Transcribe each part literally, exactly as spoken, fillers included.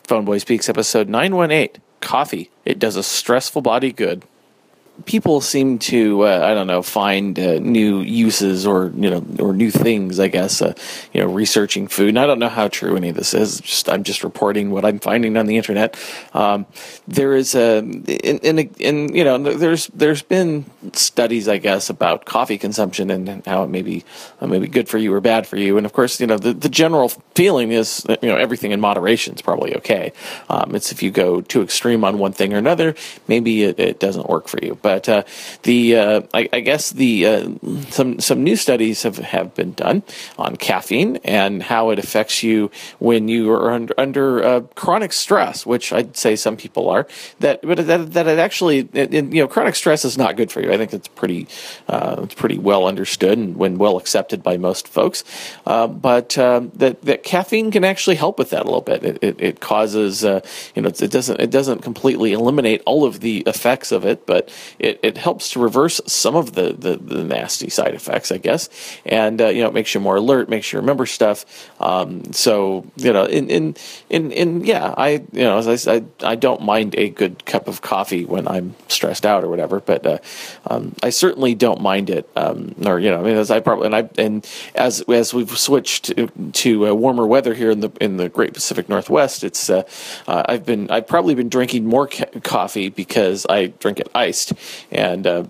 Phoneboy Speaks, episode nine one eight, Coffee. It does a stressful body good. People seem to, uh, I don't know, find uh, new uses or, you know, or new things, I guess, uh, you know, researching food. And I don't know how true any of this is. Just I'm just reporting what I'm finding on the internet. Um, there is a, in, in, in, you know, there's there's been studies, I guess, about coffee consumption and how it may be, uh, may be good for you or bad for you. And of course, you know, the, the general feeling is that, you know, everything in moderation is probably okay. Um, it's if you go too extreme on one thing or another, maybe it, it doesn't work for you. But uh, the uh, I, I guess the uh, some some new studies have, have been done on caffeine and how it affects you when you are under, under uh, chronic stress, which I'd say some people are. That but that, that it actually it, it, you know chronic stress is not good for you. I think it's pretty uh, it's pretty well understood and when well accepted by most folks. Uh, but um, that that caffeine can actually help with that a little bit. It it, it causes uh, you know it doesn't it doesn't completely eliminate all of the effects of it, but It, it helps to reverse some of the, the, the nasty side effects, I guess, and uh, you know, it makes you more alert, makes you remember stuff. Um, so you know, in in in, in yeah, I you know, as I, I I don't mind a good cup of coffee when I'm stressed out or whatever, but uh, um, I certainly don't mind it. Um, or you know, I mean, as I probably and I and as as we've switched to, to uh, warmer weather here in the in the Great Pacific Northwest, it's uh, uh, I've been I've probably been drinking more ca- coffee because I drink it iced. And uh,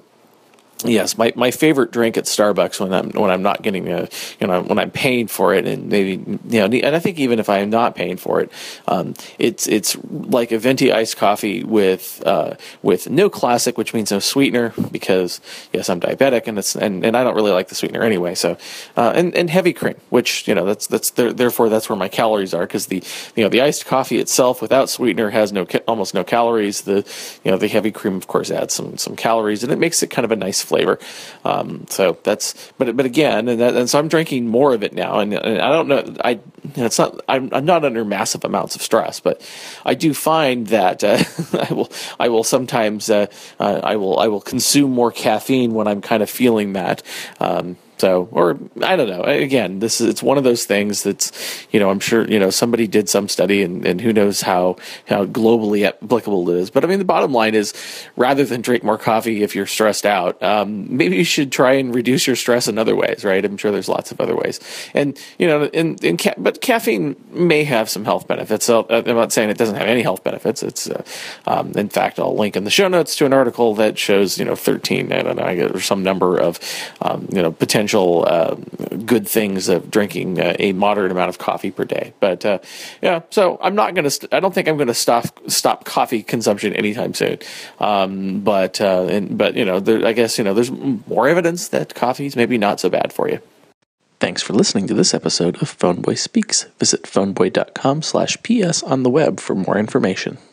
yes, my, my favorite drink at Starbucks when I'm when I'm not getting a you know when I'm paying for it and maybe you know and I think even if I'm not paying for it, um, it's it's like a venti iced coffee with uh, with no classic, which means no sweetener because yes, I'm diabetic and it's and, and I don't really like the sweetener anyway. So uh, and and heavy cream, which you know that's that's there, therefore that's where my calories are because the you know the iced coffee itself without sweetener has no almost no calories. The you know the heavy cream of course adds some some calories and it makes it kind of a nice flavor. Um, so that's, but, but again, and, that, and so I'm drinking more of it now. And, and I don't know, I, you know, it's not, I'm, I'm not under massive amounts of stress, but I do find that, uh, I will, I will sometimes, uh, uh, I will, I will consume more caffeine when I'm kind of feeling that, um, So, or I don't know. Again, this is it's one of those things that's, you know, I'm sure, you know, somebody did some study and, and who knows how, how globally applicable it is. But I mean, the bottom line is rather than drink more coffee if you're stressed out, um, maybe you should try and reduce your stress in other ways, right? I'm sure there's lots of other ways. And, you know, in, in ca- but caffeine may have some health benefits. So I'm not saying it doesn't have any health benefits. It's, uh, um, in fact, I'll link in the show notes to an article that shows, you know, thirteen, I don't know, I guess, or some number of, um, you know, potential Uh, good things of drinking uh, a moderate amount of coffee per day. But uh, yeah, so I'm not going to. St- I don't think I'm going to stop stop coffee consumption anytime soon. Um, but uh, and, but you know, there, I guess you know, there's more evidence that coffee is maybe not so bad for you. Thanks for listening to this episode of Phoneboy Speaks. Visit phoneboy dot com slash ps on the web for more information.